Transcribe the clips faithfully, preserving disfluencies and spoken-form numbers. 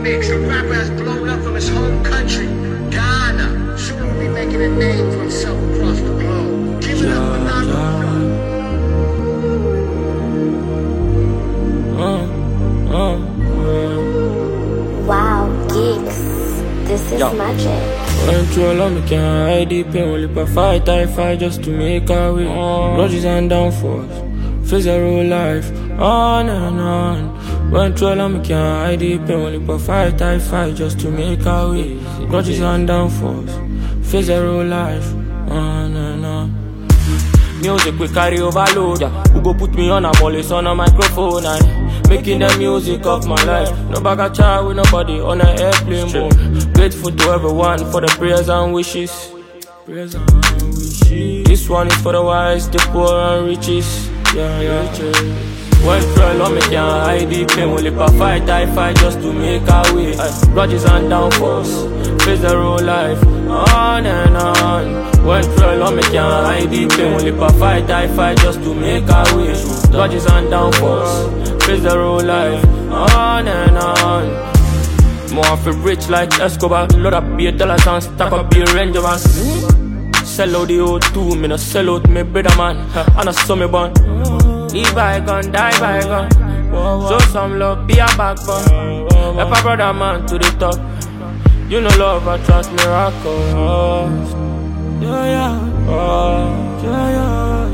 remix. A rapper has blown up from his home country, Ghana. Soon will be making a name for himself across the globe. Give it up for Naruto. Uh, uh, uh. Wow, geeks. This is Yo. magic. Went through a lot, me can't hide the pain. Only per fight, I fight just to make a way. Grudges and downfalls, face a real life, on and on. Went through a lot, me can't hide the pain. Only per fight, I fight just to make a way. Grudges and downfalls, face a real life, on and on. Music we carry overload, yeah. Who go put me on a mollis on a microphone and making the music of my life. No bag of chat with nobody on an airplane mode. Grateful to everyone for the prayers and wishes. Prayers and wishes. This one is for the wise, the poor and riches. Yeah, yeah. Went through a lot, me can't hide the pain. Only per fight, I fight just to make a way. Grudges and downfalls, face the real life, on and on. Went through a lot, me can't hide the pain. Only per fight, I fight just to make a way. Grudges and downfalls, face the real life, on and on. More for rich like Escobar. Load up be a dollars and stack up be a range of us. Sell out the O two, me no sell out me brother man. And I saw me born. Live by gun, die by gun. Show some love, be a backbone. Help a brother man to the top. You know love, I trust miracles. Yeah, yeah, oh, yeah, yeah,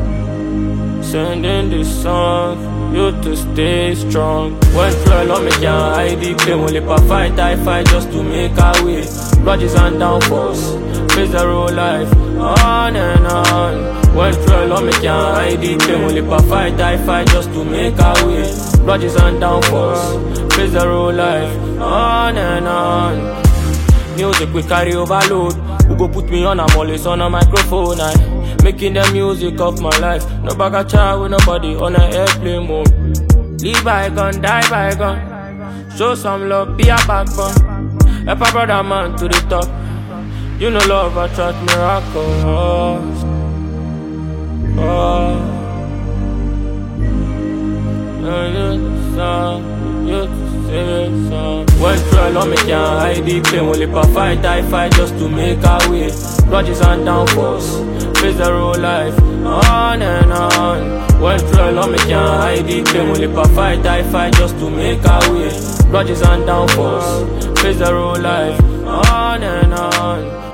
yeah. Sending this song, you to stay strong. Went through a lot, me can't hide the pain. Only per fight, I fight just to make a way. Grudges and downfalls, face the real life, on and on. Went through a lot, me can't hide the pain. Only per fight, I fight just to make a way. Grudges and downfalls, face the real life, on and on. Music we carry overload. Who go put me on a mollis on a microphone and making the music of my life. No bag of chat with nobody on an airplane mode. Live by gun, die by gun. Show some love, be a backbone. Help a brother man to the top. You know love, I trust miracles. Oh, you song, you say song. Went through a lot, me can't hide the pain. Only per fight, I fight just to make a way. Grudges and downfalls, face the real life, on and on. Went through a lot, me can't hide the pain. Only per fight, I fight just to make a way. Grudges and downfalls, face the real life, on and on.